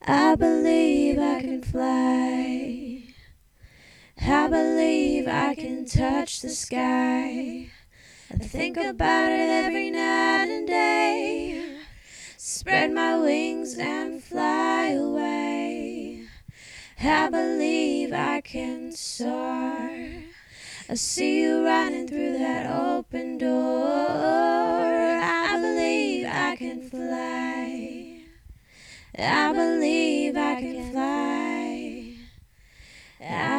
I believe I can fly. I believe I can touch the sky. I think about it every night and day. Spread my wings and fly away. I believe I can soar. I see you running through that open door. I believe I can fly. I believe I can fly.